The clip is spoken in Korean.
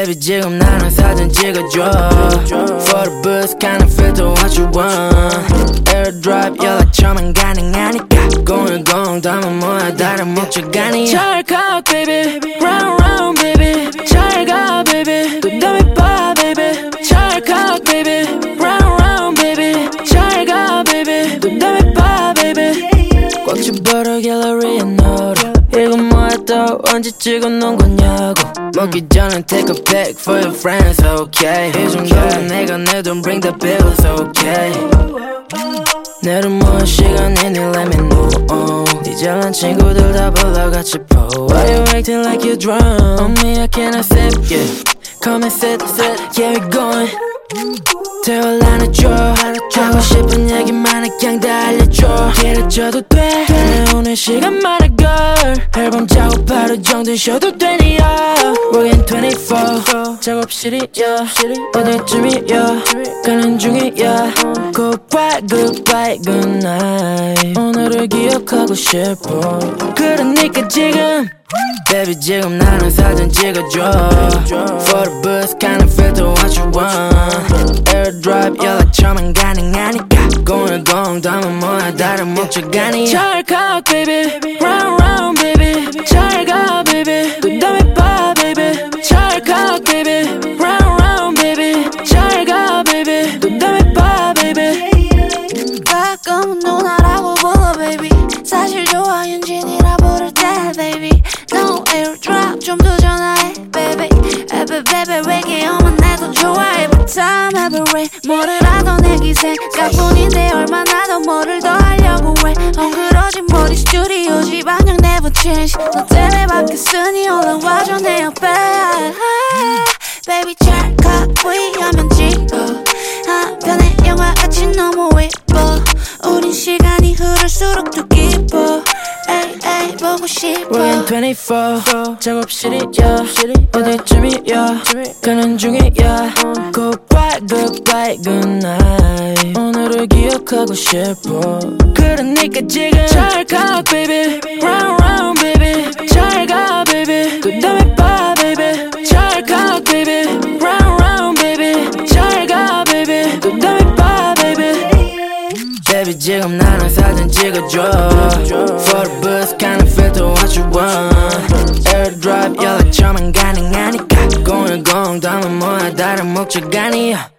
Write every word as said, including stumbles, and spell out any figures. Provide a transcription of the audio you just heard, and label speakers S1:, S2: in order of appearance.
S1: Baby 지금 나랑 사진 찍어줘 For the bus kind of filter what you want Airdrop 연락처만 가능하니까 공일공 담은 뭐야 다른 목적 아니야 찰칵 baby Round round baby 잘가 baby 또 담이 봐 baby 찰칵 baby Round round baby 잘가 baby 또 담이 봐 baby 꽉 쥐버려 갤러리에 너를 이건 뭐야 또 언제 찍어놓은 거냐고 먹기 전에 take a pic for your friends okay 이 정도면 내가 내 돈 bring the bills okay 내일은 뭐 시간이니 let me know 네 잘난 친구들 다 불러 같이 po Why you acting like you drunk On me I cannot sip yeah Come and sit sit yeah we going 대화를 안 해줘 하고 싶은 얘기만 해 그냥 다 알려줘 길어져도 돼 오늘 시간 많아 girl 앨범 작업 하루 정도 쉬어도 되니야 Working twenty-four 작업실이야 어디쯤이야 가는 중이야 Goodbye goodbye good night 오늘을 기억하고 싶어 그러니까 지금 Baby 지금 나랑 사진 찍어줘 For the bus kind of filter what you want Airdrop 연락처만 가능하니까 공일공 담은 뭐야 다른 목적 아니야 찰칵 baby Round round baby 잘가 baby 또 담이 봐 baby 찰칵 baby Round round baby 잘가 baby 또 담이 봐 baby
S2: 가끔은 누나라고 불러 baby 사실 좋아 윤진이라 부를 때 baby No airdrop 좀 더 전화해 baby Every baby 외계어만 해도 좋아 Every time every way 뭐를 하던 내 기생 생각뿐인데 얼마나 더 뭐를 더 하려고 해 헝클어진 머리 스튜디오 집 안녕 never change 너 때문에 바뀌었으니 올라와줘 내 옆에 Baby 찰칵 부위하면 찍어 한편의 영화같이 너무 예뻐 우린 시간이 흐를수록 더 깊어 에이 에이 보고 싶어
S1: Working twenty-four 작업실이야 어디쯤이야 가는 중이야 Goodbye goodbye good night 오늘을 기억하고 싶어 그러니까 지금 찰칵 baby Round round baby 잘가 baby 그 다음에 봐 baby 찰칵 baby Round round baby 잘가 baby 그 다음에 봐 baby Baby 지금 나랑 사진 찍어줘 For the bus kind of filter what you want Airdrop 연락처만 가능하니까 공일공 담은 뭐야 다른 목적 아니야